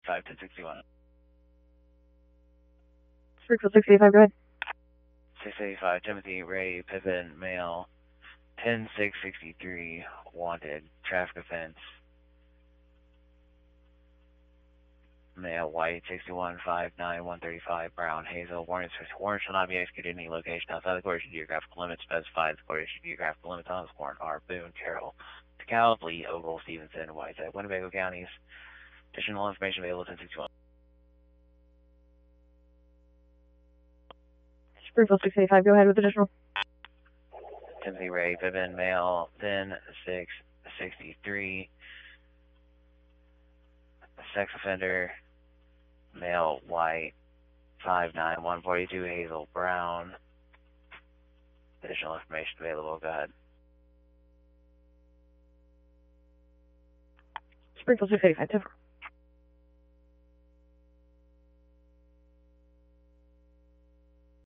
685, 1061. Springfield 685, go ahead. 685, Timothy Ray Pippin, male, 10663, wanted, traffic offense. Male, white, 6159, 135, brown, hazel. Warrant shall not be executed in any location outside the court issued geographical limits specified. The court issued geographical limits on this warrant are Boone, Carroll, DeKalb, Lee, Ogle, Stevenson, Whiteside, Winnebago counties. Additional information available at 1061. Springfield 685, go ahead with additional. Timothy Ray Pippin, male, 10663, sex offender, male, white, 5'9", 142, hazel, brown. Additional information available, go ahead. Springfield 685, 10-4.